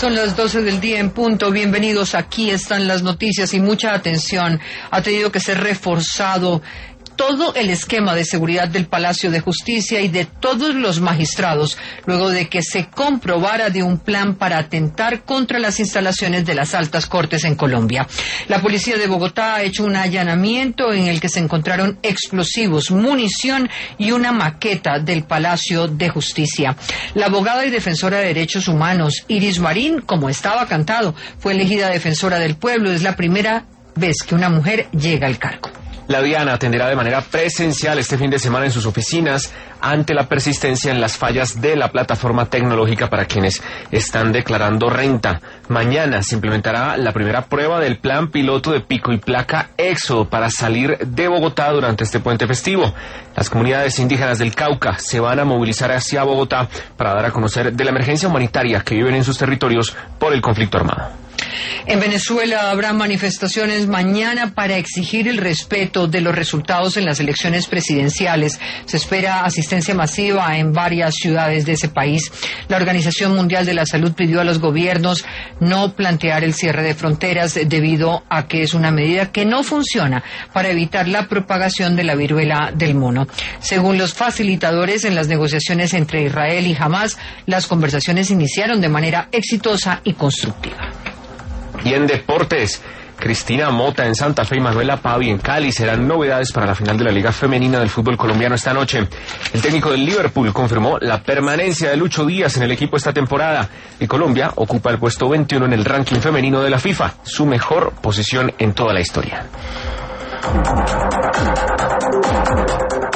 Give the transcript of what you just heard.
Son las 12 del día en punto. Bienvenidos. Aquí están las noticias y mucha atención. Ha tenido que ser reforzado todo el esquema de seguridad del Palacio de Justicia y de todos los magistrados, luego de que se comprobara de un plan para atentar contra las instalaciones de las altas cortes en Colombia. La policía de Bogotá ha hecho un allanamiento en el que se encontraron explosivos, munición y una maqueta del Palacio de Justicia. La abogada y defensora de derechos humanos, Iris Marín, como estaba cantado, fue elegida defensora del pueblo. Es la primera vez que una mujer llega al cargo. La DIAN atenderá de manera presencial este fin de semana en sus oficinas ante la persistencia en las fallas de la plataforma tecnológica para quienes están declarando renta. Mañana se implementará la primera prueba del plan piloto de pico y placa Éxodo para salir de Bogotá durante este puente festivo. Las comunidades indígenas del Cauca se van a movilizar hacia Bogotá para dar a conocer de la emergencia humanitaria que viven en sus territorios por el conflicto armado. En Venezuela habrá manifestaciones mañana para exigir el respeto de los resultados en las elecciones presidenciales. Se espera asistencia masiva en varias ciudades de ese país. La Organización Mundial de la Salud pidió a los gobiernos no plantear el cierre de fronteras debido a que es una medida que no funciona para evitar la propagación de la viruela del mono. Según los facilitadores en las negociaciones entre Israel y Hamás, las conversaciones iniciaron de manera exitosa y constructiva. Y en deportes, Cristina Mota en Santa Fe y Manuela Pavi en Cali serán novedades para la final de la Liga Femenina del fútbol colombiano esta noche. El técnico del Liverpool confirmó la permanencia de Lucho Díaz en el equipo esta temporada y Colombia ocupa el puesto 21 en el ranking femenino de la FIFA, su mejor posición en toda la historia.